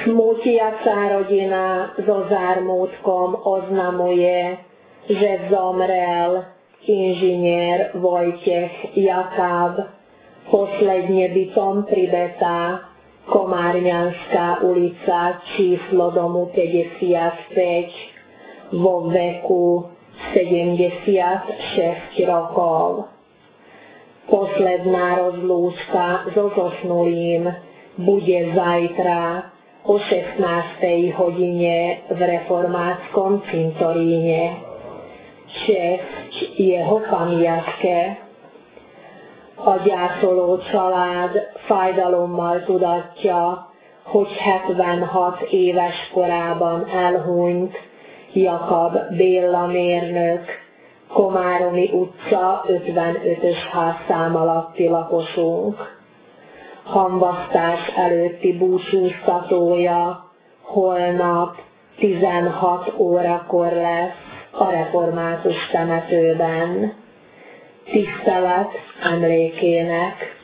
Smútiaca rodina so zármútkom oznamuje, že zomrel inžinier Vojtech Jakab, posledne bytom pri Betá, Komárňanská ulica, číslo domu 55, vo veku 76 rokov. Posledná rozlúčka so zosnulým bude zajtra o 16. hodine v reformátskom cintoríne. Česť jeho pamiatke. A gyászoló család fájdalommal tudatja, hogy 76 éves korában elhunyt Jakab Béla mérnök, Komáromi utca 55-ös házszám alatti lakosunk. Hamvasztás előtti búcsúztatója holnap 16 órakor lesz a református temetőben. Tisztelet emlékének.